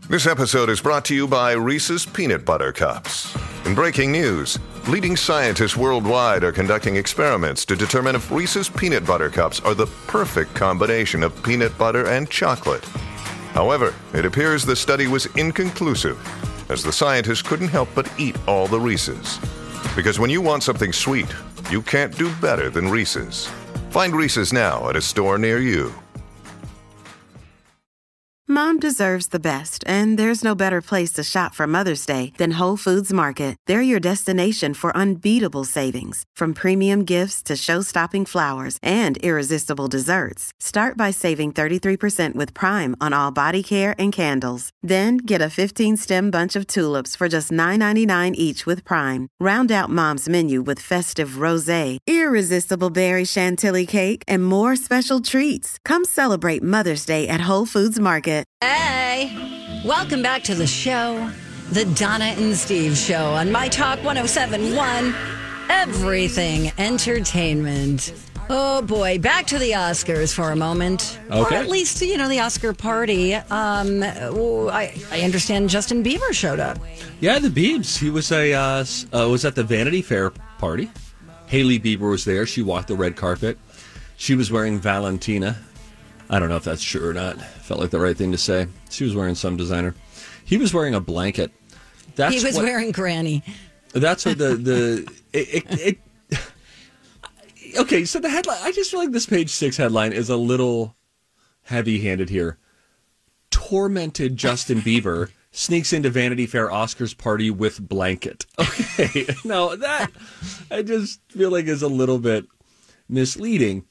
This episode is brought to you by Reese's Peanut Butter Cups. In breaking news, leading scientists worldwide are conducting experiments to determine if Reese's Peanut Butter Cups are the perfect combination of peanut butter and chocolate. However, it appears the study was inconclusive, as the scientists couldn't help but eat all the Reese's. Because when you want something sweet, you can't do better than Reese's. Find Reese's now at a store near you. Mom deserves the best, and there's no better place to shop for Mother's Day than Whole Foods Market. They're your destination for unbeatable savings, from premium gifts to show-stopping flowers and irresistible desserts. Start by saving 33% with Prime on all body care and candles. Then get a 15-stem bunch of tulips for just $9.99 each with Prime. Round out Mom's menu with festive rosé, irresistible berry chantilly cake, and more special treats. Come celebrate Mother's Day at Whole Foods Market. Hey, welcome back to the show, the Donna and Steve Show on My Talk 107.1, Everything Entertainment. Oh boy, back to the Oscars for a moment. Okay. Or at least, the Oscar party. I understand Justin Bieber showed up. Yeah, the Biebs. He was was at the Vanity Fair party. Hailey Bieber was there. She walked the red carpet. She was wearing Valentina. I don't know if that's true or not. Felt like the right thing to say. She was wearing some designer. He was wearing a blanket. He was wearing Granny. That's what okay, so the headline, I just feel like this page 6 headline is a little heavy-handed here. Tormented Justin Bieber sneaks into Vanity Fair Oscars party with blanket. Okay, now that I just feel like is a little bit misleading.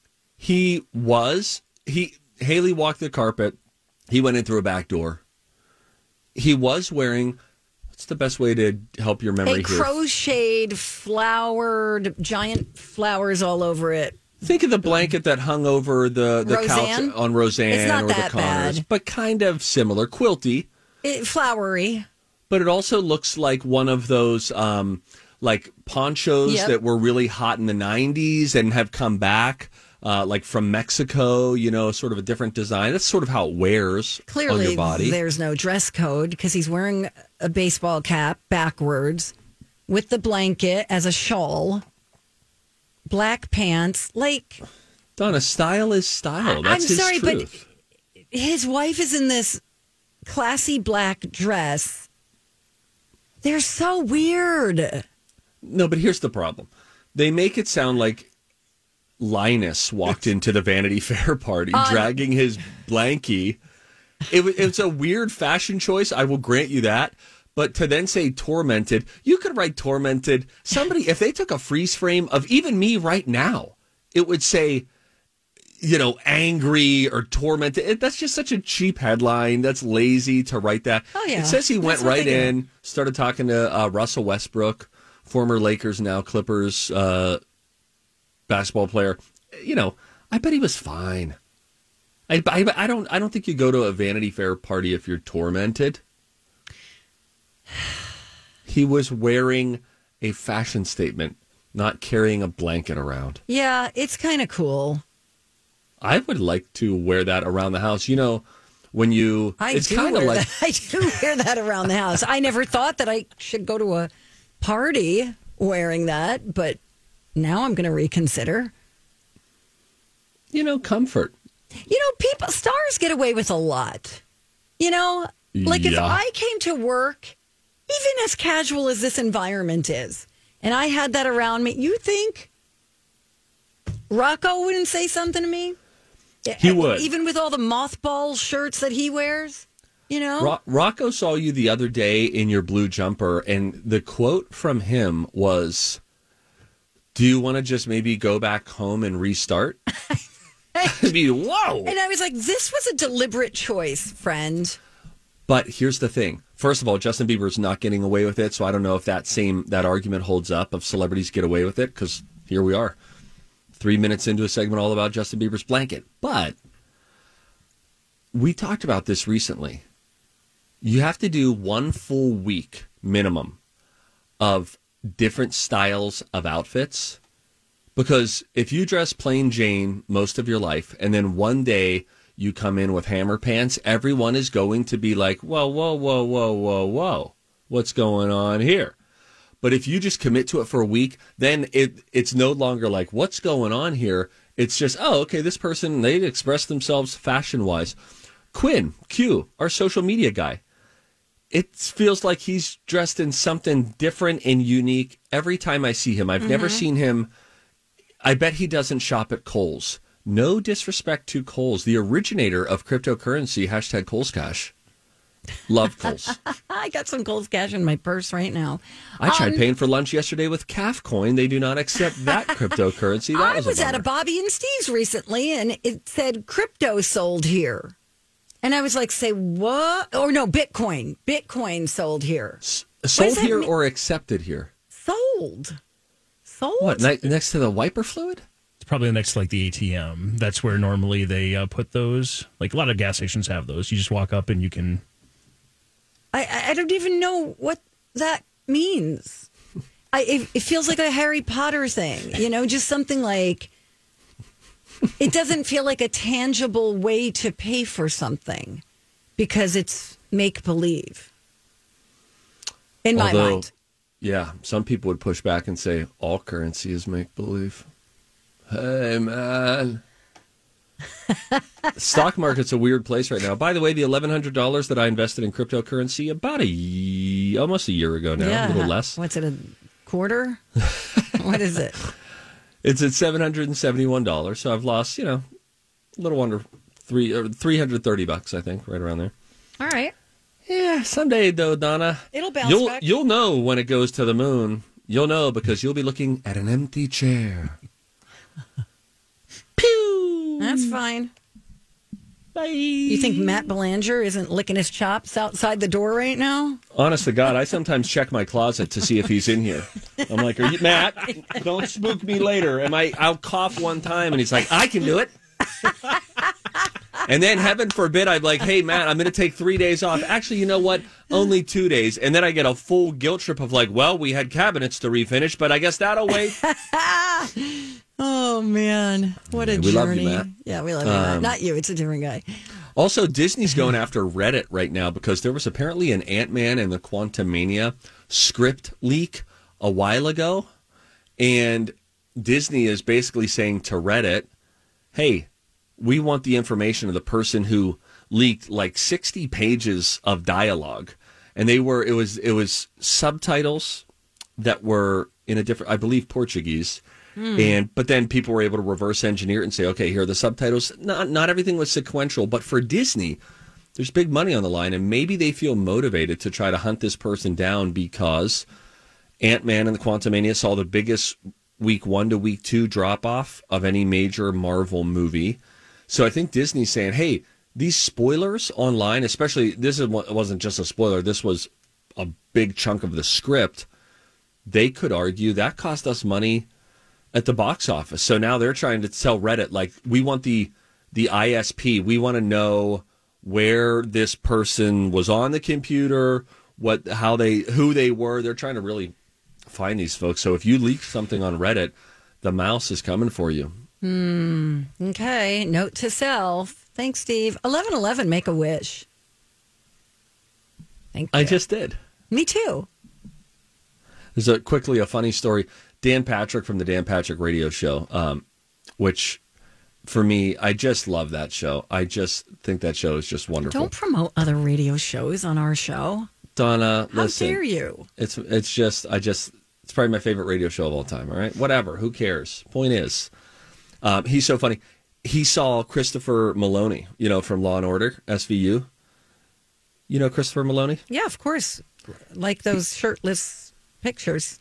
Haley walked the carpet. He went in through a back door. He was wearing, what's the best way to help your memory here? Crocheted, flowered, giant flowers all over it. Think of the blanket that hung over the couch on Roseanne it's not or that the Connors, bad. But kind of similar, quilty. Flowery. But it also looks like one of those like ponchos that were really hot in the 90s and have come back. Like from Mexico, sort of a different design. That's sort of how it wears on your body. There's no dress code because he's wearing a baseball cap backwards with the blanket as a shawl, black pants. Like, Donna, style is style. That's I'm sorry, truth. but his wife is in this classy black dress. They're so weird. No, but here's the problem. They make it sound like Linus walked into the Vanity Fair party dragging his blankie. It's a weird fashion choice. I will grant you that. But to then say tormented, you could write tormented. Somebody, if they took a freeze frame of even me right now, it would say, angry or tormented. That's just such a cheap headline. That's lazy to write that. Oh, yeah. It says he went right in, started talking to Russell Westbrook, former Lakers, now Clippers basketball player. I bet he was fine. I don't think you go to a Vanity Fair party if you're tormented. He was wearing a fashion statement, not carrying a blanket around. Yeah, it's kind of cool. I would like to wear that around the house. When you... I do wear that around the house. I never thought that I should go to a party wearing that, but now I'm going to reconsider. Comfort. Stars get away with a lot. If I came to work, even as casual as this environment is, and I had that around me, you think Rocco wouldn't say something to me? He would. Even with all the mothball shirts that he wears, Rocco saw you the other day in your blue jumper, and the quote from him was, "Do you want to just maybe go back home and restart?" I mean, whoa. And I was like, this was a deliberate choice, friend. But here's the thing. First of all, Justin Bieber's not getting away with it, so I don't know if that argument holds up of celebrities get away with it, because here we are, 3 minutes into a segment all about Justin Bieber's blanket. But we talked about this recently. You have to do 1 full week minimum of different styles of outfits. Because if you dress plain Jane most of your life, and then one day you come in with hammer pants, everyone is going to be like, whoa, whoa, whoa, whoa, whoa, whoa. What's going on here? But if you just commit to it for a week, then it's no longer like, what's going on here? It's just, oh, okay, this person, they express themselves fashion-wise. Quinn, Q, our social media guy, it feels like he's dressed in something different and unique every time I see him. I've never seen him. I bet he doesn't shop at Kohl's. No disrespect to Kohl's, the originator of cryptocurrency, hashtag Kohl's Cash. Love Kohl's. I got some Kohl's Cash in my purse right now. I tried paying for lunch yesterday with Calf Coin. They do not accept that cryptocurrency. I was at a Bobby and Steve's recently, and it said crypto sold here. And I was like, say what? Or no, Bitcoin. Bitcoin sold here. Sold here or accepted here? Sold. What, next to the wiper fluid? It's probably next to like the ATM. That's where normally they put those. Like a lot of gas stations have those. You just walk up and you can... I don't even know what that means. It feels like a Harry Potter thing, just something like, it doesn't feel like a tangible way to pay for something because it's make-believe in my mind. Yeah, some people would push back and say all currency is make-believe. Hey, man. Stock market's a weird place right now. By the way, the $1,100 that I invested in cryptocurrency about almost a year ago now, a little less. What's it, a quarter? What is it? It's at $771. So I've lost, a little under $330, I think, right around there. All right. Yeah, someday though, Donna, it'll bounce back. You'll know when it goes to the moon. You'll know because you'll be looking at an empty chair. Pew! That's fine. Bye. You think Matt Belanger isn't licking his chops outside the door right now? Honest to God, I sometimes check my closet to see if he's in here. I'm like, "Are you Matt? Don't spook me later." I'll cough one time, and he's like, "I can do it." And then, heaven forbid, I'm like, "Hey, Matt, I'm going to take 3 days off." Actually, you know what? Only 2 days. And then I get a full guilt trip of like, well, we had cabinets to refinish, but I guess that'll wait. Oh, man. What a journey. We love you, Matt. Yeah, we love you, Matt. Not you. It's a different guy. Also, Disney's going after Reddit right now because there was apparently an Ant-Man and the Quantumania script leak a while ago. And Disney is basically saying to Reddit, hey, we want the information of the person who leaked like 60 pages of dialogue. And it was subtitles that were in a different, I believe, Portuguese. But then people were able to reverse engineer it and say, okay, here are the subtitles. Not everything was sequential, but for Disney, there's big money on the line, and maybe they feel motivated to try to hunt this person down because Ant-Man and the Quantumania saw the biggest week 1 to week 2 drop-off of any major Marvel movie. So I think Disney's saying, hey, these spoilers online, especially, wasn't just a spoiler, this was a big chunk of the script, they could argue that cost us money at the box office. So now they're trying to tell Reddit, like, we want the ISP. We want to know where this person was on the computer, who they were. They're trying to really find these folks. So if you leak something on Reddit, the mouse is coming for you. Okay. Note to self. Thanks, Steve. 1111, make a wish. Thank you. I just did. Me too. There's quickly a funny story. Dan Patrick from the Dan Patrick Radio Show, which for me, I just love that show. I just think that show is just wonderful. Don't promote other radio shows on our show. Donna, how listen. dare you? It's probably my favorite radio show of all time, all right? Whatever, who cares? Point is, he's so funny. He saw Christopher Maloney, from Law & Order, SVU. You know Christopher Maloney? Yeah, of course. Like those shirtless pictures.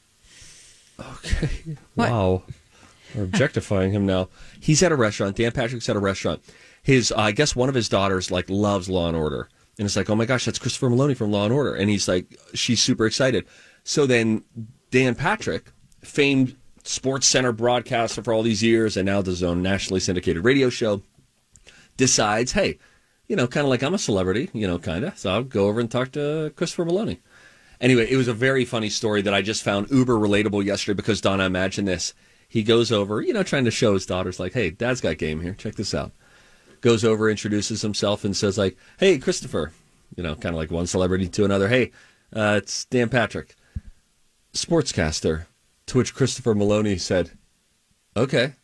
Okay. What? Wow. We're objectifying him now. He's at a restaurant. Dan Patrick's at a restaurant. I guess one of his daughters loves Law & Order. And it's like, oh my gosh, that's Christopher Maloney from Law & Order. And he's like, she's super excited. So then Dan Patrick, famed Sports Center broadcaster for all these years and now does his own nationally syndicated radio show, decides, hey, kind of like I'm a celebrity, kind of. So I'll go over and talk to Christopher Maloney. Anyway, it was a very funny story that I just found uber relatable yesterday because, Donna, imagine this. He goes over, trying to show his daughters, like, hey, Dad's got game here. Check this out. goes over, introduces himself, and says like, "Hey, Christopher," kind of like one celebrity to another. "Hey, it's Dan Patrick, sportscaster." To which Christopher Maloney said, "Okay."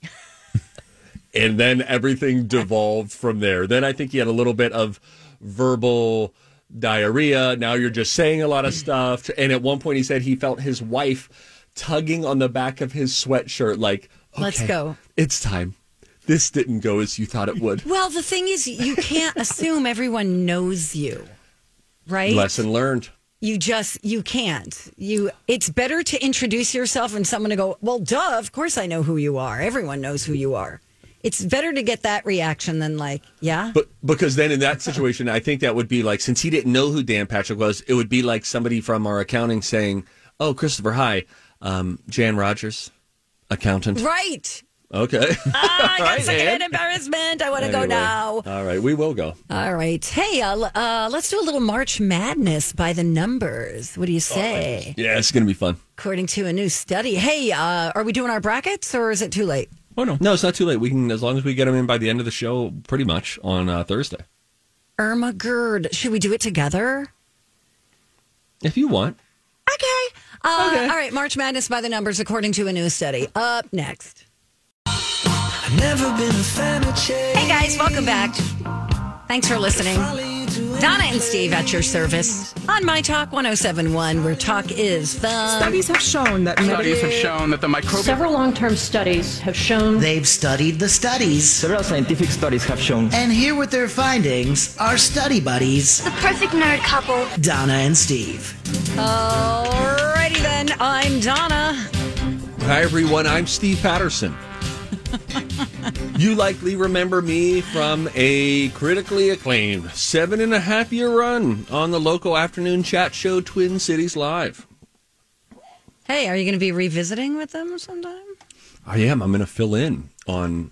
And then everything devolved from there. Then I think he had a little bit of verbal diarrhea. Now you're just saying a lot of stuff. And at one point he said he felt his wife tugging on the back of his sweatshirt like, okay, let's go. It's time. This didn't go as you thought it would. Well, the thing is, you can't assume everyone knows you, right? Lesson learned. You can't. It's better to introduce yourself and someone to go, well, duh, of course I know who you are. Everyone knows who you are. It's better to get that reaction than like, yeah. But because then in that situation, I think that would be like, since he didn't know who Dan Patrick was, it would be like somebody from our accounting saying, "Oh, Christopher, hi, Jan Rogers, accountant." Right. Okay. I got second embarrassment. I want to go now. All right, we will go. All right. Hey, let's do a little March Madness by the numbers. What do you say? Yeah, it's going to be fun. According to a new study. Hey, are we doing our brackets or is it too late? Oh, no. No, it's not too late. We can, as long as we get them in by the end of the show, pretty much on Thursday. Irma Gerd. Should we do it together? If you want. Okay. All right. March Madness by the numbers, according to a new study. Up next. Never been a fan of change. Hey, guys. Welcome back. Thanks for listening. Donna and Steve at your service on My Talk 107.1, where talk is fun. Studies have shown that the microbial... Several long-term studies have shown... They've studied the studies. Several scientific studies have shown... And here with their findings are study buddies... The perfect nerd couple. Donna and Steve. Alrighty then, I'm Donna. Hi, everyone. I'm Steve Patterson. You likely remember me from a critically acclaimed 7.5-year run on the local afternoon chat show Twin Cities Live. Hey, are you going to be revisiting with them sometime? I am. I'm going to fill in on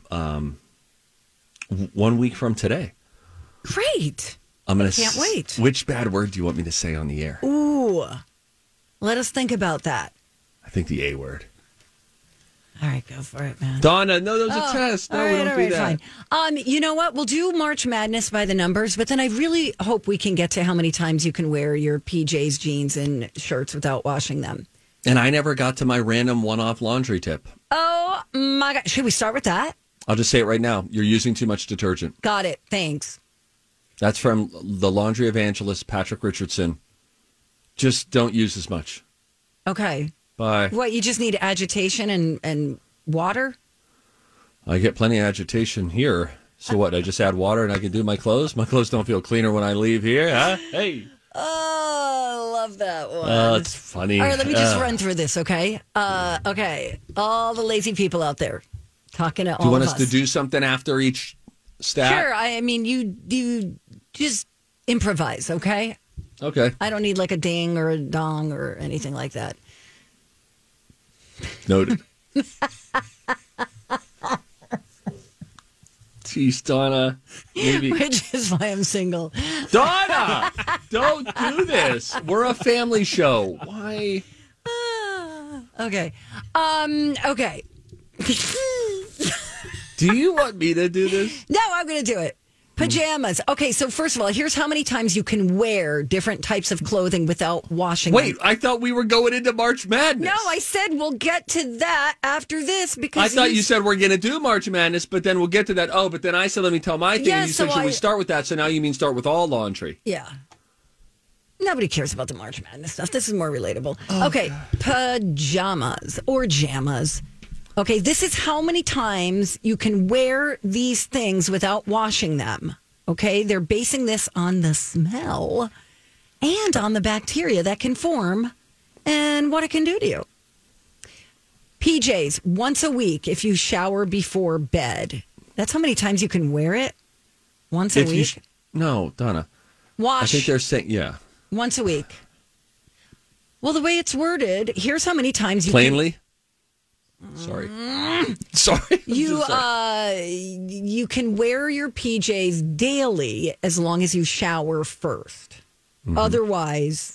1 week from today. Great. Can't wait. Which bad word do you want me to say on the air? Ooh. Let us think about that. I think the A word. All right, go for it, man. Donna, no, that was a test. No, we don't do that. Fine. You know what? We'll do March Madness by the numbers, but then I really hope we can get to how many times you can wear your PJs, jeans, and shirts without washing them. And I never got to my random one-off laundry tip. Oh, my God. Should we start with that? I'll just say it right now. You're using too much detergent. Got it. Thanks. That's from the laundry evangelist, Patrick Richardson. Just don't use as much. Okay. Bye. What, you just need agitation and water? I get plenty of agitation here. So what, I just add water and I can do my clothes? My clothes don't feel cleaner when I leave here, huh? Hey. Oh, I love that one. Oh, it's funny. All right, let me just run through this, okay? Okay. All the lazy people out there talking to all of us. Do you want us to do something after each stat? Sure. I mean, you just improvise, okay? Okay. I don't need like a ding or a dong or anything like that. Noted. Jeez, Donna. Maybe. Which is why I'm single. Donna! Don't do this. We're a family show. Why? Okay. Okay. Do you want me to do this? No, I'm going to do it. Pajamas. Okay, so first of all, here's how many times you can wear different types of clothing without washing Wait, them. I thought we were going into March Madness. No, I said we'll get to that after this because I thought you said we're going to do March Madness, but then we'll get to that. Oh, but then I said let me tell my thing, and you said should we start with that? So now you mean start with all laundry. Yeah. Nobody cares about the March Madness stuff. This is more relatable. Okay, pajamas or jammas. Okay, this is how many times you can wear these things without washing them. Okay, they're basing this on the smell and on the bacteria that can form and what it can do to you. PJs, once a week if you shower before bed. That's how many times you can wear it? Once a week? No, Donna. Wash. I think they're saying, yeah. Once a week. Well, the way it's worded, here's how many times you Plainly? Sorry. Sorry. You can wear your PJs daily as long as you shower first. Mm-hmm. Otherwise,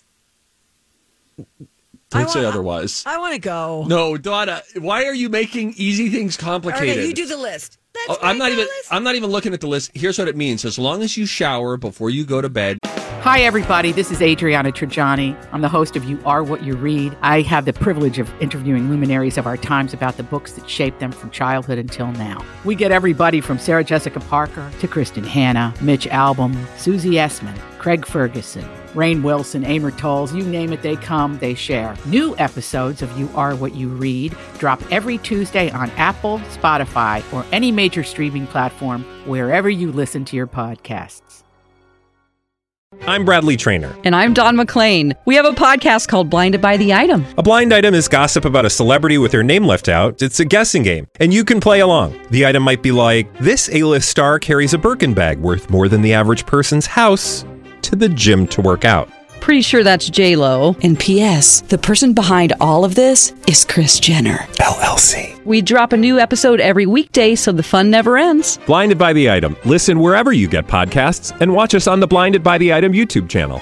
don't say otherwise. I want to go. No, Donna, why are you making easy things complicated? Okay, you do the list. That's I'm not even looking at the list. Here's what it means. As long as you shower before you go to bed. Hi, everybody. This is Adriana Trajani. I'm the host of You Are What You Read. I have the privilege of interviewing luminaries of our times about the books that shaped them from childhood until now. We get everybody from Sarah Jessica Parker to Kristen Hanna, Mitch Albom, Susie Essman, Craig Ferguson, Rainn Wilson, Amor Tolls, you name it, they come, they share. New episodes of You Are What You Read drop every Tuesday on Apple, Spotify, or any major streaming platform wherever you listen to your podcasts. I'm Bradley Trainer. And I'm Don McClain. We have a podcast called Blinded by the Item. A blind item is gossip about a celebrity with their name left out. It's a guessing game, and you can play along. The item might be like, this A-list star carries a Birkin bag worth more than the average person's house to the gym to work out. Pretty sure that's J-Lo. And P.S. the person behind all of this is Kris Jenner, LLC. We drop a new episode every weekday so the fun never ends. Blinded by the Item. Listen wherever you get podcasts and watch us on the Blinded by the Item YouTube channel.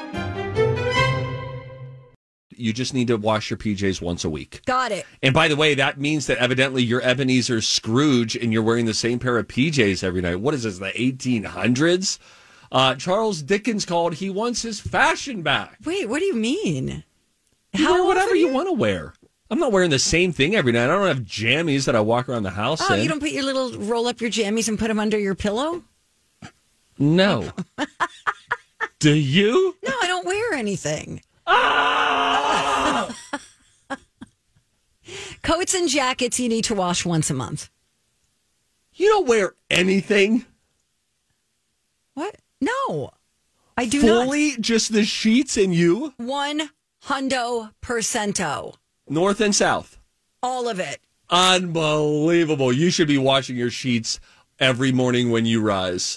You just need to wash your PJs once a week. Got it. And by the way, that means that evidently you're Ebenezer Scrooge and you're wearing the same pair of PJs every night. What is this, the 1800s? Charles Dickens called, he wants his fashion back. Wait, what do you mean? You wear whatever you want to wear. I'm not wearing the same thing every night. I don't have jammies that I walk around the house in. You don't put your roll up your jammies and put them under your pillow? No. Do you? No, I don't wear anything. Coats and jackets you need to wash once a month. You don't wear anything? What? No, I do not. Fully just the sheets and you? 100%. North and south. All of it. Unbelievable. You should be washing your sheets every morning when you rise.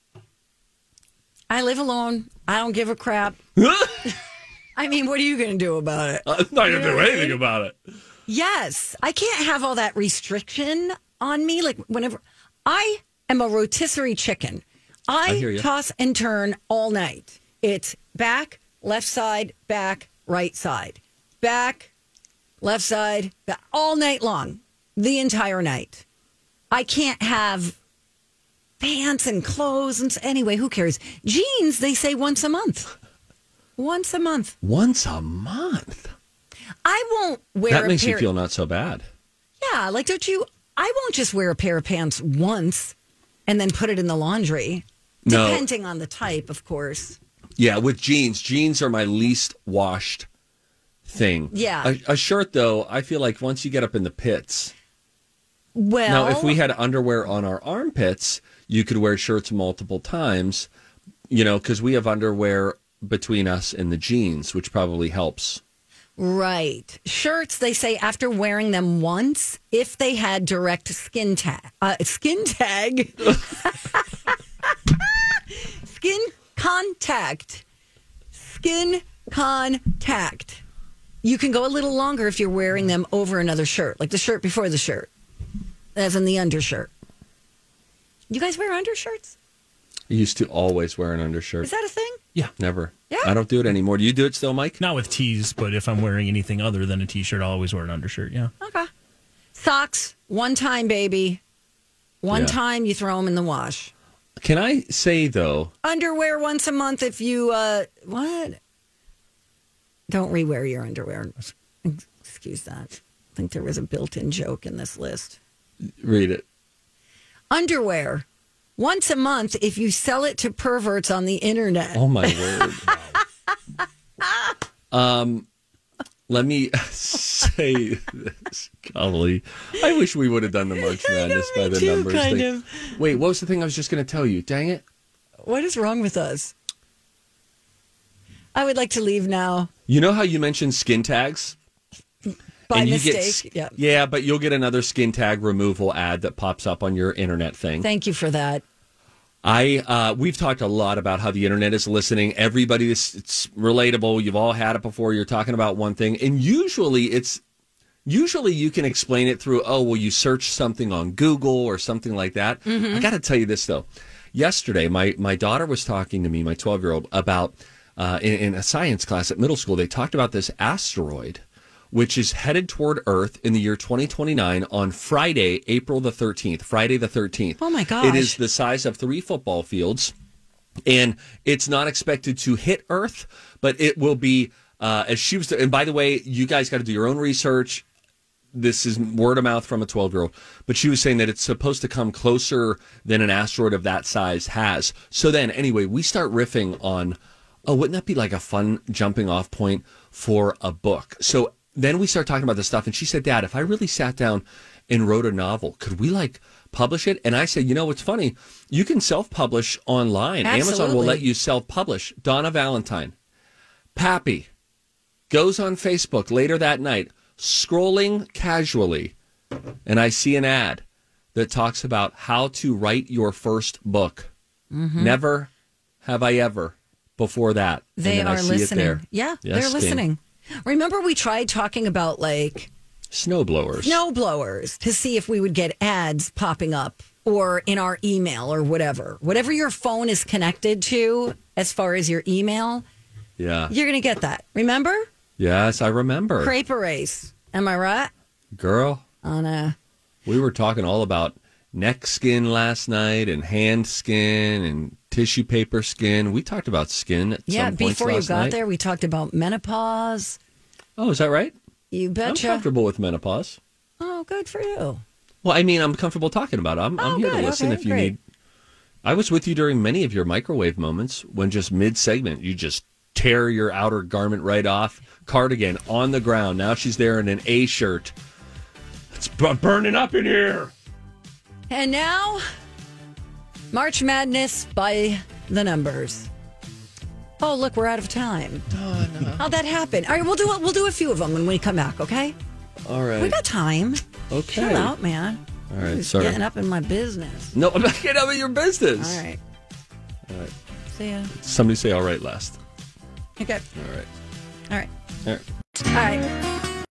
I live alone. I don't give a crap. I mean, what are you going to do about it? I'm not going to do anything about it. Yes. I can't have all that restriction on me. Like, whenever I am a rotisserie chicken, I toss and turn all night. It's back, left side, back, right side. Back, left side, back, all night long. The entire night. I can't have pants and clothes. And anyway, who cares? Jeans, they say once a month. Once a month. Once a month? I won't wear that makes you feel not so bad. Yeah, like, don't you? I won't just wear a pair of pants once and then put it in the laundry. No. Depending on the type, of course. Yeah, with jeans. Jeans are my least washed thing. Yeah. A shirt, though, I feel like once you get up in the pits. Well. Now, if we had underwear on our armpits, you could wear shirts multiple times, because we have underwear between us and the jeans, which probably helps. Right. Shirts, they say after wearing them once, if they had direct skin tag. Skin contact. You can go a little longer if you're wearing them over another shirt, like the shirt before the shirt, as in the undershirt. You guys wear undershirts? I used to always wear an undershirt. Is that a thing? Yeah. Never. Yeah. I don't do it anymore. Do you do it still, Mike? Not with tees, but if I'm wearing anything other than a t-shirt, I'll always wear an undershirt, yeah. Okay. Socks, one time, baby. One time, you throw them in the wash. Can I say, though? Underwear once a month if you, what? Don't rewear your underwear. Excuse that. I think there was a built-in joke in this list. Read it. Underwear. Once a month if you sell it to perverts on the internet. Oh, my word. Let me say this. Golly. I wish we would have done the March Madness by the numbers thing. Wait, what was the thing I was just going to tell you? Dang it. What is wrong with us? I would like to leave now. You know how you mentioned skin tags? By mistake, yeah, but you'll get another skin tag removal ad that pops up on your internet thing. Thank you for that. We've talked a lot about how the internet is listening. Everybody, it's relatable. You've all had it before. You're talking about one thing, and usually you can explain it through, you search something on Google or something like that. Mm-hmm. I got to tell you this though. Yesterday, my daughter was talking to me, my 12-year-old, about in a science class at middle school. They talked about this asteroid which is headed toward Earth in the year 2029 on Friday, April the 13th. Friday the 13th. Oh, my gosh. It is the size of 3 football fields, and it's not expected to hit Earth, but it will be, as she was, and by the way, you guys got to do your own research. This is word of mouth from a 12-year-old, but she was saying that it's supposed to come closer than an asteroid of that size has. So then, anyway, we start riffing on, oh, wouldn't that be like a fun jumping off point for a book? So then we start talking about this stuff, and she said, Dad, if I really sat down and wrote a novel, could we like publish it? And I said, you know what's funny? You can self-publish online. Absolutely. Amazon will let you self-publish. Donna Valentine, Pappy, goes on Facebook later that night, scrolling casually, and I see an ad that talks about how to write your first book. Mm-hmm. Never have I ever before that. They are listening. Yeah, yes, they're listening. Remember we tried talking about like snowblowers to see if we would get ads popping up or in our email or whatever your phone is connected to as far as your email. Yeah, you're going to get that. Remember? Yes, I remember. Crepe erase. Am I right? Girl. Anna. We were talking all about neck skin last night and hand skin and tissue paper skin. We talked about skin at some points before you got night. there, we talked about menopause. Oh, is that right? You betcha. I'm comfortable with menopause. Oh, good for you. Well, I mean, I'm comfortable talking about it. I'm here to listen if you need. I was with you during many of your microwave moments when just mid-segment, you just tear your outer garment right off. Cardigan on the ground. Now she's there in an A shirt. It's burning up in here. And now, March Madness by the numbers. Oh, look, we're out of time. Oh, no. How'd that happen? All right, we'll do a few of them when we come back, okay? All right. We got time. Okay. Chill out, man. All right, Who's sorry. Getting up in my business. No, I'm not getting up in your business. All right. All right. See ya. Somebody say all right last. Okay. All right. All right. All right. All right.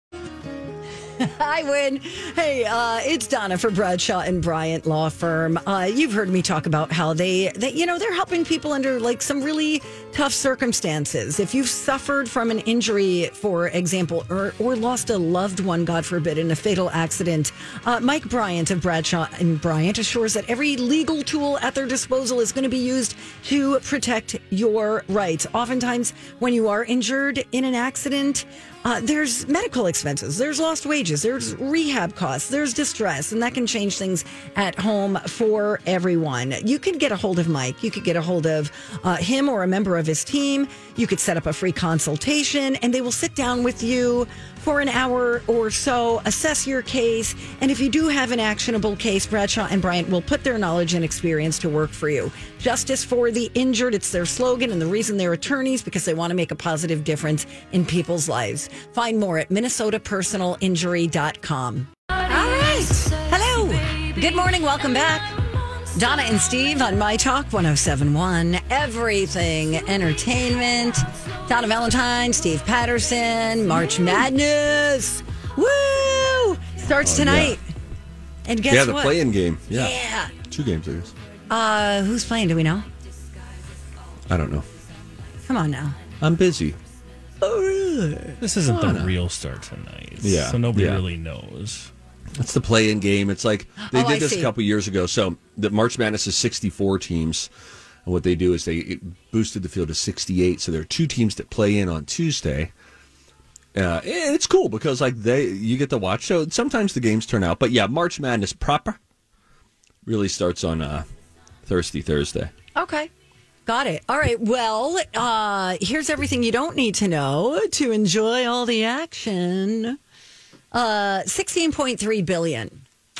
I win. Hey, it's Donna for Bradshaw and Bryant Law Firm. You've heard me talk about how they're helping people under like some really tough circumstances. If you've suffered from an injury, for example, or lost a loved one, God forbid, in a fatal accident, Mike Bryant of Bradshaw and Bryant assures that every legal tool at their disposal is going to be used to protect your rights. Oftentimes, when you are injured in an accident, there's medical expenses, there's lost wages, there's rehab costs, there's distress, and that can change things at home for everyone. You could get a hold of Mike. You could get a hold of him or a member of his team. You could set up a free consultation, and they will sit down with you for an hour or so, assess your case, and if you do have an actionable case, Bradshaw and Bryant will put their knowledge and experience to work for you. Justice for the injured, it's their slogan, and the reason they're attorneys, because they want to make a positive difference in people's lives. Find more at minnesotapersonalinjury.com. All right. Hello. Good morning. Welcome back. Donna and Steve on My Talk 107.1. Everything Entertainment. Donna Valentine, Steve Patterson, March Madness. Woo! Starts tonight. Yeah. And guess what? Yeah, the play-in game. Yeah. 2 games, I guess. Who's playing? Do we know? I don't know. Come on now. I'm busy. Oh, really? This isn't the real start tonight. Yeah. So nobody really knows. It's the play-in game. It's like they did this a couple years ago. So the March Madness is 64 teams. And what they do is they boosted the field to 68. So there are 2 teams that play in on Tuesday. And it's cool because like you get to watch. So sometimes the games turn out. But yeah, March Madness proper really starts on Thursday. Okay. Got it. All right. Well, here's everything you don't need to know to enjoy all the action. $16.3 billion.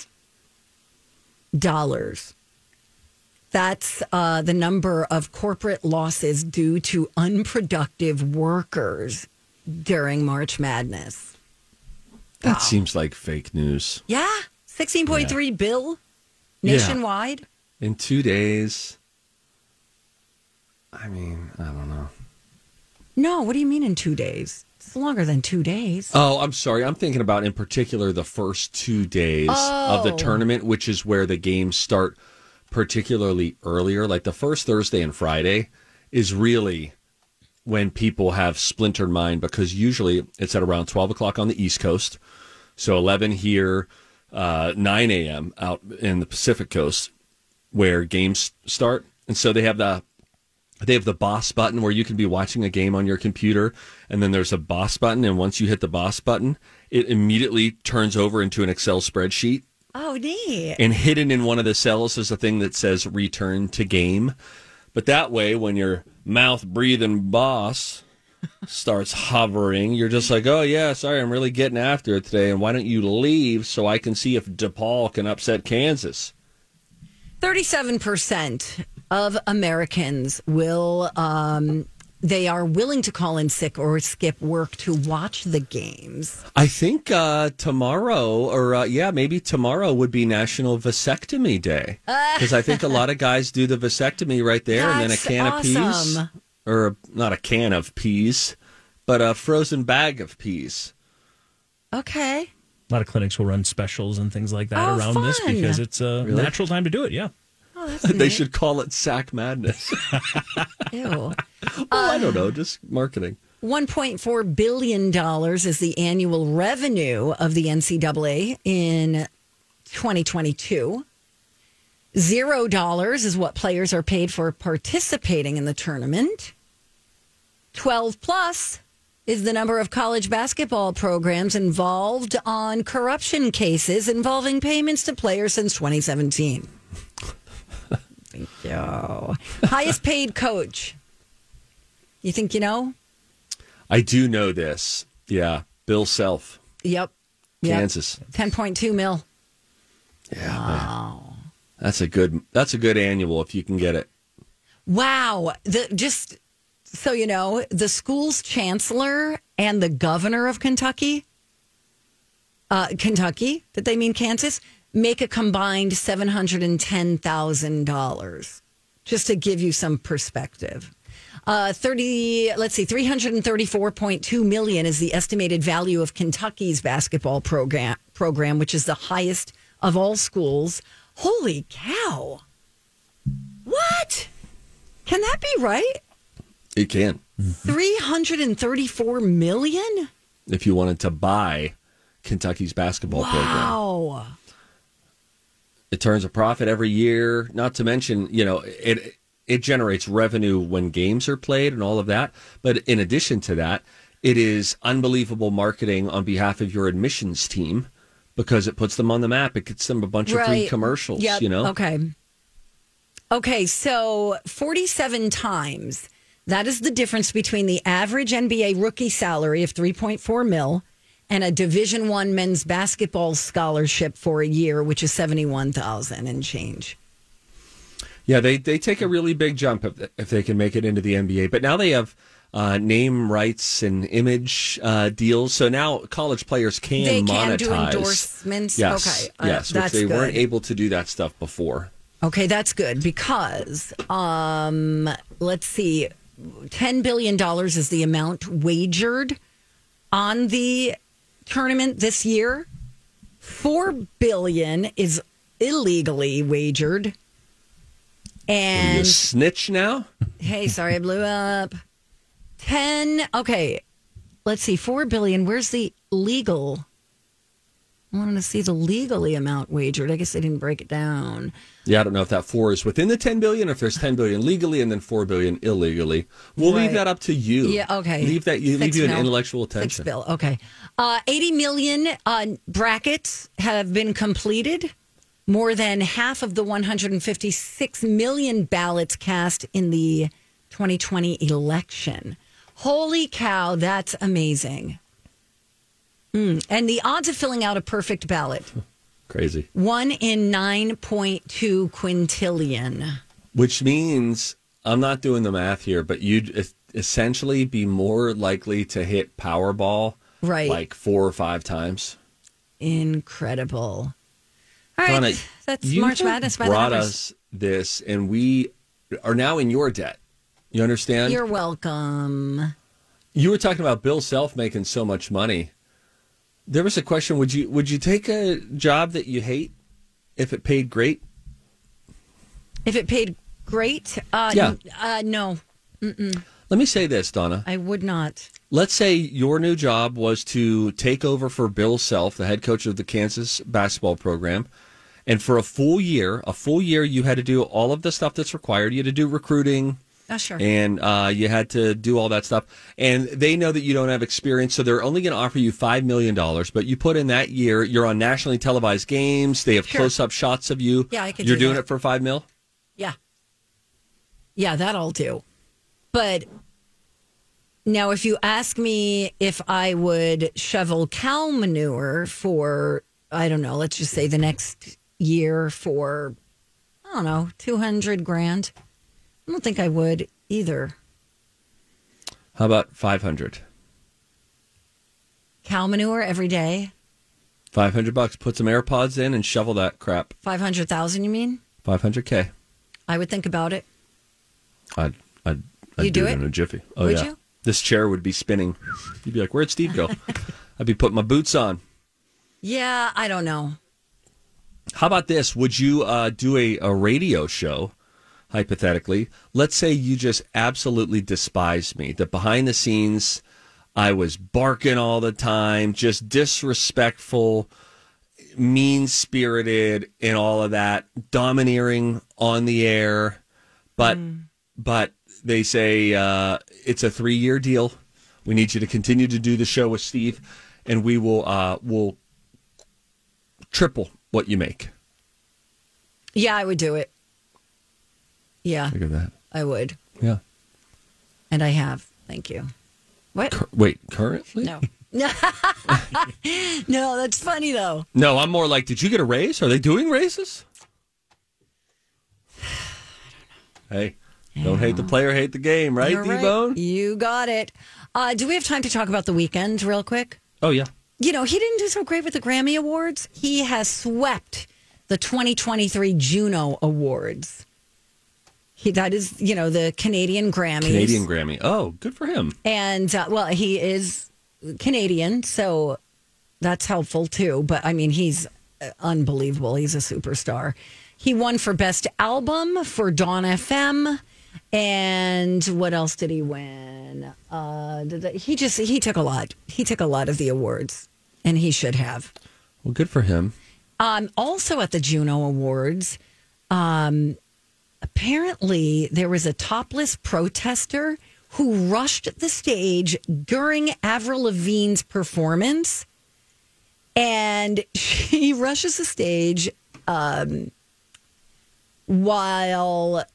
That's the number of corporate losses due to unproductive workers during March Madness. That seems like fake news. Yeah. 16.3 bill nationwide. In 2 days. I mean, I don't know. No, what do you mean in 2 days? It's longer than 2 days. Oh, I'm sorry. I'm thinking about, in particular, the first 2 days of the tournament, which is where the games start particularly earlier. Like the first Thursday and Friday is really when people have splintered mind, because usually it's at around 12 o'clock on the East Coast. So 11 here, 9 a.m. out in the Pacific Coast where games start. And so they have the boss button where you can be watching a game on your computer, and then there's a boss button, and once you hit the boss button, it immediately turns over into an Excel spreadsheet. Oh, neat. And hidden in one of the cells is a thing that says return to game. But that way, when your mouth-breathing boss starts hovering, you're just like, oh, yeah, sorry, I'm really getting after it today, and why don't you leave so I can see if DePaul can upset Kansas? 37% of Americans will, they are willing to call in sick or skip work to watch the games. I think tomorrow, or maybe tomorrow would be National Vasectomy Day. Because I think a lot of guys do the vasectomy right there, and then a can of peas. Or not a can of peas, but a frozen bag of peas. Okay. A lot of clinics will run specials and things like that around this because it's a natural time to do it, yeah. Oh, that's They neat. should call it Sack Madness. Ew. Well, I don't know, just marketing. $1.4 billion is the annual revenue of the NCAA in 2022. $0 is what players are paid for participating in the tournament. 12 plus is the number of college basketball programs involved on corruption cases involving payments to players since 2017. Thank you. Highest paid coach. You think you know? I do know this. Yeah. Bill Self. Yep. Kansas. 10.2 mil. Yeah. Wow. Man. That's a good annual if you can get it. Wow. Just so you know, the school's chancellor and the governor of Kentucky, did they mean Kansas? Make a combined $710,000, just to give you some perspective. 334.2 million is the estimated value of Kentucky's basketball program, which is the highest of all schools. Holy cow. What? Can that be right? It can. 334 million? If you wanted to buy Kentucky's basketball program. Wow. It turns a profit every year. Not to mention, it generates revenue when games are played and all of that. But in addition to that, it is unbelievable marketing on behalf of your admissions team because it puts them on the map. It gets them a bunch of free commercials, Yep. Okay, so 47 times. That is the difference between the average NBA rookie salary of 3.4 mil and a Division I men's basketball scholarship for a year, which is 71,000 and change. Yeah, they take a really big jump if they can make it into the NBA. But now they have name rights and image deals. So now college players can monetize. Do endorsements? Yes, okay. Yes, which that's they good. weren't able to do that stuff before. Okay, that's good because, let's see, $10 billion is the amount wagered on the tournament this year. $4 billion is illegally wagered. And Are you a snitch now? Hey, sorry, I blew up. 10. Okay, let's see. 4 billion. Where's the legal? I wanted to see the legally amount wagered. I guess they didn't break it down. Yeah, I don't know if that 4 is within the 10 billion or if there's 10 billion legally and then 4 billion illegally. We'll leave that up to you. Yeah, okay. Leave you an intellectual attention. 6 bill. Okay. 80 million brackets have been completed. More than half of the 156 million ballots cast in the 2020 election. Holy cow, that's amazing. And the odds of filling out a perfect ballot. Crazy. 1 in 9.2 quintillion. Which means, I'm not doing the math here, but you'd essentially be more likely to hit Powerball like 4 or 5 times. Incredible. All right, Donna, that's March Madness by the numbers. You brought us this, and we are now in your debt. You understand? You're welcome. You were talking about Bill Self making so much money. There was a question: Would you take a job that you hate if it paid great? If it paid great, yeah. No. Mm-mm. Let me say this, Donna. I would not. Let's say your new job was to take over for Bill Self, the head coach of the Kansas basketball program. And for a full year, you had to do all of the stuff that's required. You had to do recruiting. Oh, sure. And you had to do all that stuff. And they know that you don't have experience, so they're only going to offer you $5 million. But you put in that year, you're on nationally televised games. They have close-up shots of you. Yeah, I could You're do doing that. it for $5 million? Yeah. Yeah, that I'll do. But now if you ask me if I would shovel cow manure for, I don't know, let's just say the next year for, I don't know, $200,000, I don't think I would either. How about $500? Cow manure every day? $500. Put some AirPods in and shovel that crap. 500,000, you mean? $500K. I would think about it. I'd You do it it? in a jiffy. Oh, Would yeah. you? This chair would be spinning. You'd be like, where'd Steve go? I'd be putting my boots on. Yeah, I don't know. How about this? Would you do a radio show, hypothetically? Let's say you just absolutely despised me. That behind the scenes, I was barking all the time, just disrespectful, mean-spirited, and all of that, domineering on the air. But they say it's a 3-year deal. We need you to continue to do the show with Steve, and we will triple what you make. Yeah, I would do it. Yeah. Look at that. I would. Yeah. And I have. Thank you. What? Wait, currently? No. No, that's funny, though. No, I'm more like, did you get a raise? Are they doing raises? Hey, don't hate the player, hate the game, right, You're D-Bone? right. You got it. Do we have time to talk about the weekend real quick? Oh, yeah. You know, he didn't do so great with the Grammy Awards. He has swept the 2023 Juno Awards. That is, you know, the Canadian Grammys. Canadian Grammy. Oh, good for him. And, well, he is Canadian, so that's helpful, too. But, I mean, he's unbelievable. He's a superstar. He won for Best Album for Dawn FM. And what else did he win? He took a lot. He took a lot of the awards, and he should have. Well, good for him. Also at the Juno Awards, apparently there was a topless protester who rushed the stage during Avril Lavigne's performance, and she rushes the stage while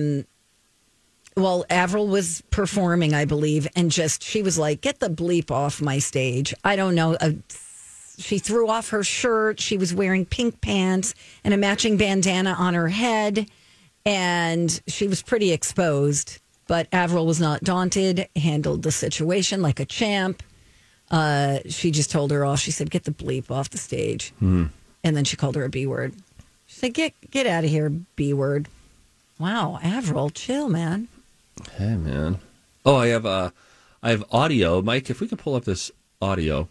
Avril was performing, I believe, and she was like, get the bleep off my stage. I don't know. She threw off her shirt. She was wearing pink pants and a matching bandana on her head, and she was pretty exposed. But Avril was not daunted, handled the situation like a champ. She just told her off. She said, get the bleep off the stage. And then she called her a B word. She said, get out of here, B word. Wow, Avril, chill, man. Hey, man. Oh, I have audio. Mike, if we could pull up this audio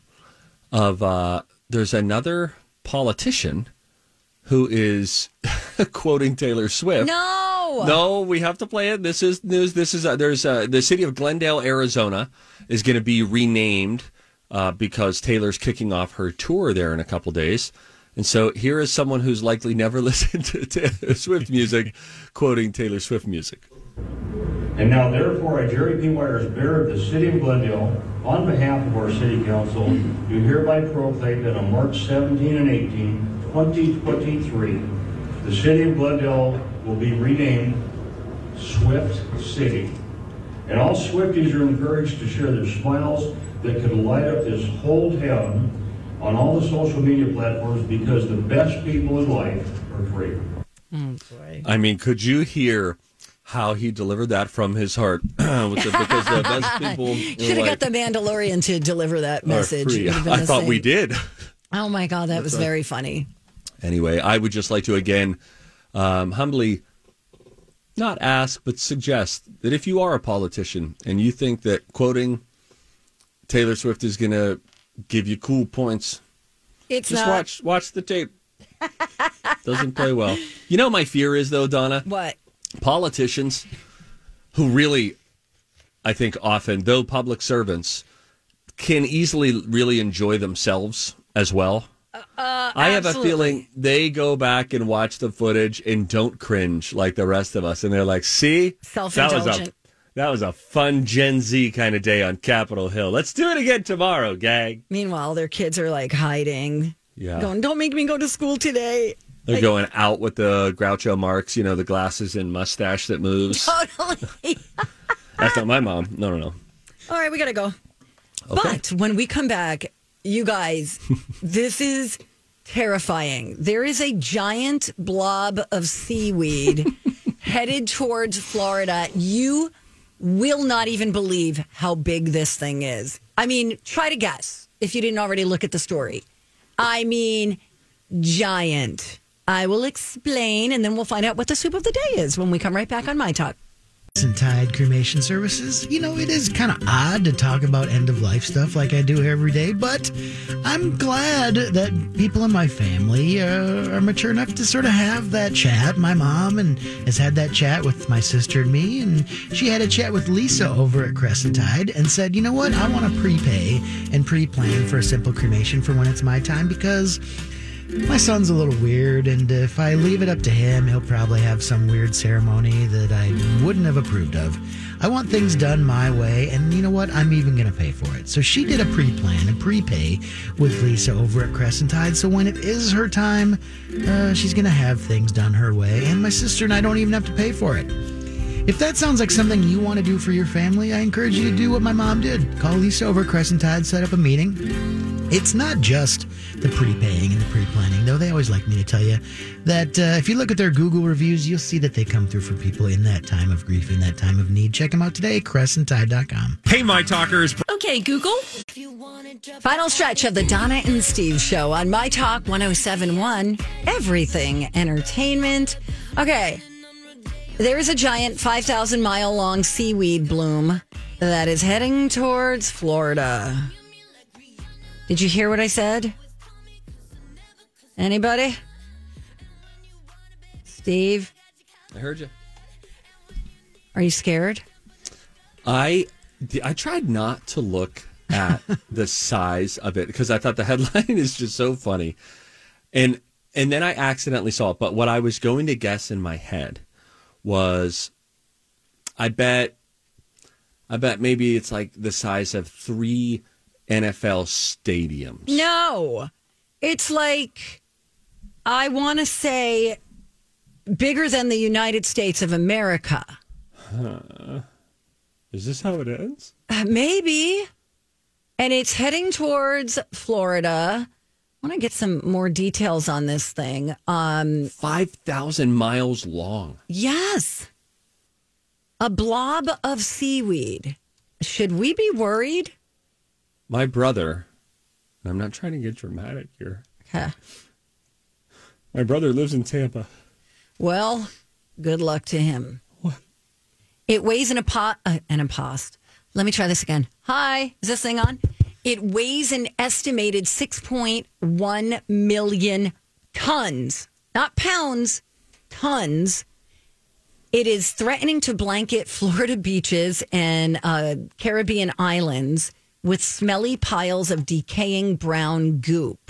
of there's another politician who is quoting Taylor Swift. No, we have to play it. This is news. This is there's the city of Glendale, Arizona, is going to be renamed because Taylor's kicking off her tour there in a couple days. And so here is someone who's likely never listened to Taylor Swift music quoting Taylor Swift music. And now, therefore, I, Jerry P. Myers, mayor of the city of Glendale, on behalf of our city council, do hereby proclaim that on March 17 and 18, 2023, the city of Glendale will be renamed Swift City. And all Swifties are encouraged to share their smiles that could light up this whole town on all the social media platforms, because the best people in life are free. Oh, boy. I mean, could you hear how he delivered that from his heart? Because the best people should have got the Mandalorian to deliver that message. I thought we did. Oh my God, that was very funny. Anyway, I would just like to again humbly not ask, but suggest that if you are a politician and you think that quoting Taylor Swift is going to give you cool points, watch the tape. Doesn't play well. You know, my fear is, though, Donna? What? Politicians who really I think often, though public servants can easily really enjoy themselves as well. I have a feeling they go back and watch the footage and don't cringe like the rest of us. And they're like, see? Self-indulgent. That was a fun Gen Z kind of day on Capitol Hill. Let's do it again tomorrow, gang. Meanwhile, their kids are like hiding. Yeah. Going, don't make me go to school today. They're going out with the Groucho Marx, the glasses and mustache that moves. Totally. That's not my mom. No. All right, we got to go. Okay. But when we come back, you guys, this is terrifying. There is a giant blob of seaweed headed towards Florida. You will not even believe how big this thing is. I mean, try to guess if you didn't already look at the story. I mean, giant. I will explain, and then we'll find out what the soup of the day is when we come right back on My Talk. Tide Cremation Services. It is kind of odd to talk about end-of-life stuff like I do here every day, but I'm glad that people in my family are mature enough to sort of have that chat. My mom has had that chat with my sister and me, and she had a chat with Lisa over at Crescent Tide and said, you know what, I want to prepay and pre-plan for a simple cremation for when it's my time because my son's a little weird, and if I leave it up to him, he'll probably have some weird ceremony that I wouldn't have approved of. I want things done my way, and you know what? I'm even going to pay for it. So she did a pre-plan and prepay with Lisa over at Crescent Tide, so when it is her time, she's going to have things done her way, and my sister and I don't even have to pay for it. If that sounds like something you want to do for your family, I encourage you to do what my mom did. Call Lisa over at Crescent Tide, set up a meeting. It's not just the prepaying and the pre-planning, though. They always like me to tell you that if you look at their Google reviews, you'll see that they come through for people in that time of grief, in that time of need. Check them out today, CrescentTide.com. Hey, My Talkers. Okay, Google. Final stretch of the Donna and Steve show on My Talk 107.1, Everything Entertainment. Okay, there is a giant 5,000-mile-long seaweed bloom that is heading towards Florida. Did you hear what I said? Anybody? Steve? I heard you. Are you scared? I tried not to look at the size of it because I thought the headline is just so funny. And then I accidentally saw it. But what I was going to guess in my head was I bet maybe it's like the size of 3 NFL stadiums. No. It's like, I want to say, bigger than the United States of America. Is this how it ends? Maybe. And it's heading towards Florida. I want to get some more details on this thing. 5,000 miles long. Yes. A blob of seaweed. Should we be worried? My brother, and I'm not trying to get dramatic here. Okay. My brother lives in Tampa. Well, good luck to him. What? It weighs an impost. Let me try this again. Hi, is this thing on? It weighs an estimated 6.1 million tons, not pounds, tons. It is threatening to blanket Florida beaches and Caribbean islands with smelly piles of decaying brown goop.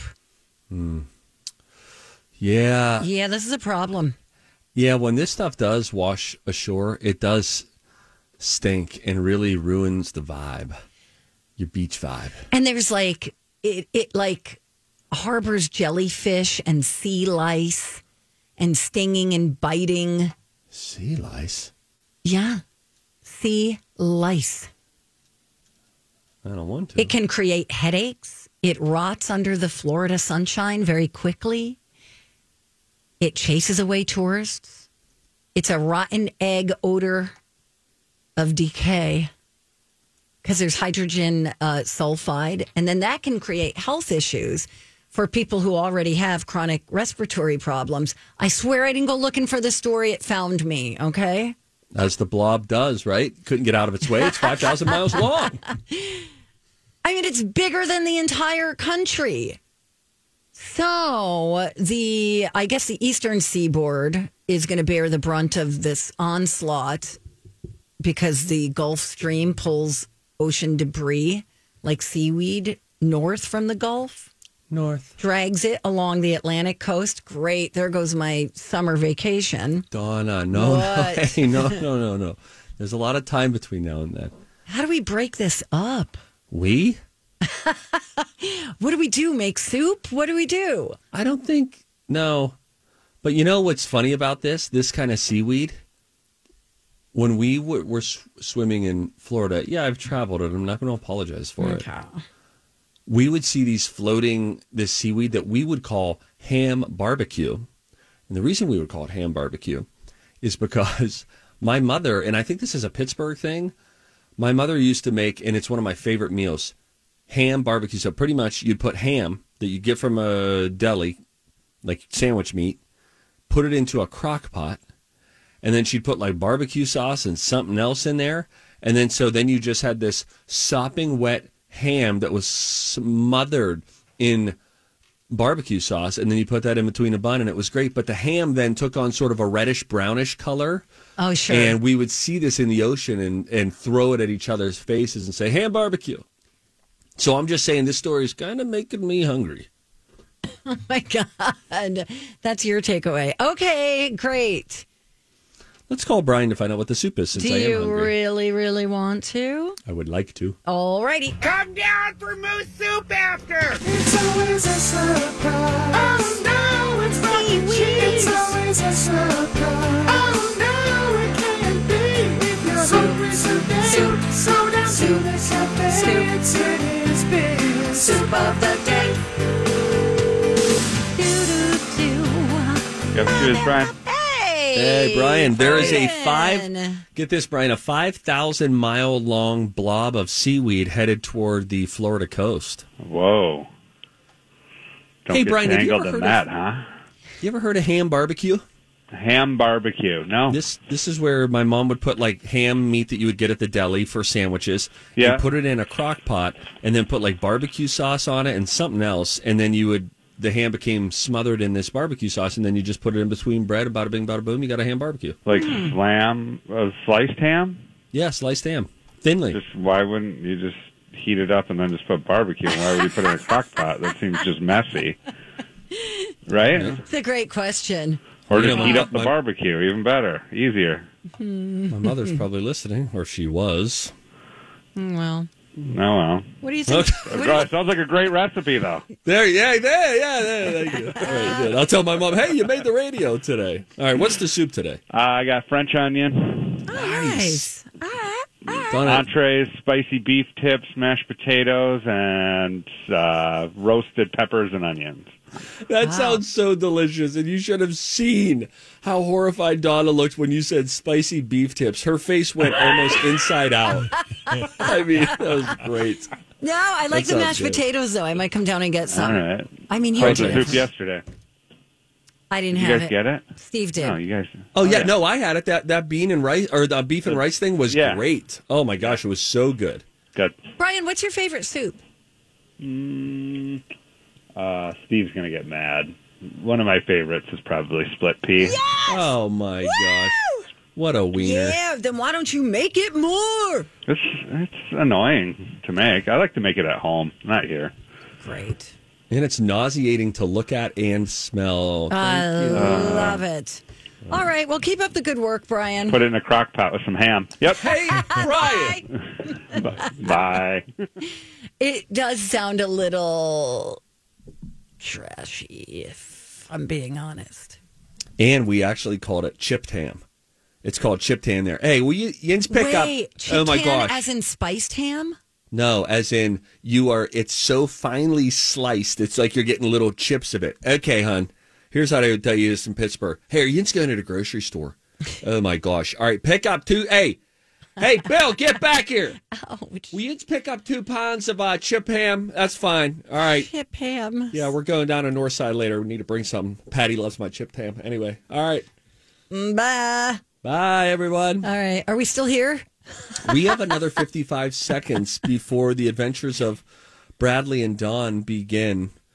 Yeah. Yeah, this is a problem. Yeah, when this stuff does wash ashore, it does stink and really ruins the vibe, your beach vibe. And there's like, it like harbors jellyfish and sea lice and stinging and biting. Sea lice? Yeah, sea lice. I don't want to. It can create headaches. It rots under the Florida sunshine very quickly. It chases away tourists. It's a rotten egg odor of decay because there's hydrogen sulfide. And then that can create health issues for people who already have chronic respiratory problems. I swear I didn't go looking for the story. It found me, okay? As the blob does, right? Couldn't get out of its way. It's 5,000 miles long. I mean, it's bigger than the entire country. So I guess the Eastern Seaboard is going to bear the brunt of this onslaught. because the Gulf Stream pulls ocean debris like seaweed north from the Gulf. North. Drags it along the Atlantic coast. Great. There goes my summer vacation. Donna, no. Hey, no. There's a lot of time between now and then. How do we break this up? We? What do we do? Make soup? What do we do? I don't think, no. But you know what's funny about this kind of seaweed? When we were swimming in Florida, yeah, I've traveled and I'm not going to apologize for it. We would see this seaweed that we would call ham barbecue. And the reason we would call it ham barbecue is because my mother, and I think this is a Pittsburgh thing, my mother used to make, and it's one of my favorite meals, ham barbecue. So pretty much you'd put ham that you get from a deli, like sandwich meat, put it into a crock pot, and then she'd put like barbecue sauce and something else in there. And then you just had this sopping wet ham that was smothered in barbecue sauce, and then you put that in between a bun, and it was great. But the ham then took on sort of a reddish brownish color. Oh, sure. And we would see this in the ocean and throw it at each other's faces and say, ham barbecue. So I'm just saying this story is kind of making me hungry. Oh, my God. That's your takeaway. Okay, great. Let's call Brian to find out what the soup is, since I am hungry. Do you really, really want to? I would like to. All righty. Come down for moose soup after. It's always a surprise. Oh, no, it's not cheese. It's always a surprise. Oh, no, it can't be. If you're hungry today, so down to the cafe. It's City's big soup of the day. Cheers, Brian. Hey, Brian, there is a 5,000-mile long blob of seaweed headed toward the Florida coast. Whoa. Don't hey, get Brian, have you ever tangled in heard that, huh? You ever heard of ham barbecue? Ham barbecue, no. This is where my mom would put like ham meat that you would get at the deli for sandwiches. Yeah. And put it in a crock pot and then put like barbecue sauce on it and something else, and then the ham became smothered in this barbecue sauce, and then you just put it in between bread, bada bing, bada boom, you got a ham barbecue. Like sliced ham? Yeah, sliced ham. Thinly. Why wouldn't you just heat it up and then just put barbecue? Why would you put it in a crock pot? That seems just messy. Right? It's a great question. Or just heat up the barbecue, even better, easier. My mother's probably listening, or she was. Well. Oh, well. What do you think? Sounds like a great recipe, though. There you go. All right, good. I'll tell my mom, hey, you made the radio today. All right, what's the soup today? I got French onion. Oh, nice. All right. Entrees, spicy beef tips, mashed potatoes, and roasted peppers and onions. That sounds so delicious, and you should have seen how horrified Donna looked when you said spicy beef tips. Her face went almost inside out. I mean, that was great. No, I like the mashed potatoes, though. I might come down and get some. All right. I mean, you did. did. Soup yesterday. I didn't have it. You guys get it? Steve did. Oh, you guys. Oh, yeah. No, I had it. That bean and rice, or the beef and rice thing was great. Oh, my gosh. It was so good. Good. Brian, what's your favorite soup? Steve's going to get mad. One of my favorites is probably split pea. Yes! Oh, my gosh. What a wiener. Yeah, then why don't you make it more? It's annoying to make. I like to make it at home, not here. Great. And it's nauseating to look at and smell. I love it. All right, well, keep up the good work, Brian. Put it in a crock pot with some ham. Yep. Hey, Brian. Bye. It does sound a little trashy, if I'm being honest. And we actually called it chipped ham. It's called chipped ham there. Hey, will you pick up? Oh, my gosh. As in spiced ham? No, as in it's so finely sliced, it's like you're getting little chips of it. Okay, hon, here's how I would tell you this in Pittsburgh. Hey, are you going to the grocery store? Oh, my gosh. All right, pick up two. Hey, Bill, get back here. Ouch. Will you pick up 2 pounds of chip ham? That's fine. All right. Chip ham. Yeah, we're going down to North Side later. We need to bring something. Patty loves my chipped ham. Anyway, all right. Bye. Bye, everyone. All right. Are we still here? We have another 55 seconds before the adventures of Bradley and Dawn begin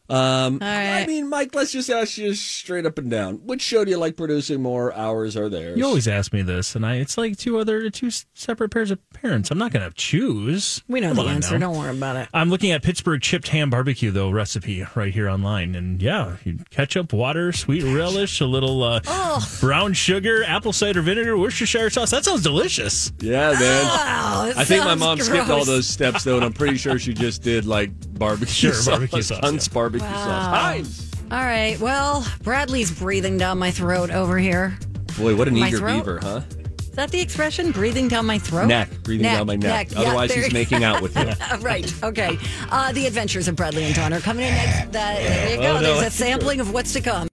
I mean, Mike, let's just ask you straight up and down. Which show do you like producing more? Ours or theirs? You always ask me this, and it's like two separate pairs of parents. I'm not going to choose. We know the answer. Don't worry about it. I'm looking at Pittsburgh chipped ham barbecue, though, recipe right here online. And yeah, ketchup, water, sweet relish, a little brown sugar, apple cider vinegar, Worcestershire sauce. That sounds delicious. Yeah, man. Oh, I think my mom skipped all those steps, though, and I'm pretty sure she just did like barbecue sauce. Hunt's barbecue sauce. Heinz. All right. Well, Bradley's breathing down my throat over here. Boy, what an My eager throat? beaver, huh? Is that the expression? Breathing down my throat? Breathing down my neck. Yeah, Otherwise, there he's you making go. out with you. Right. Okay. The Adventures of Bradley and Dawn are coming in next. There you go. Oh, no. There's a sampling of what's to come.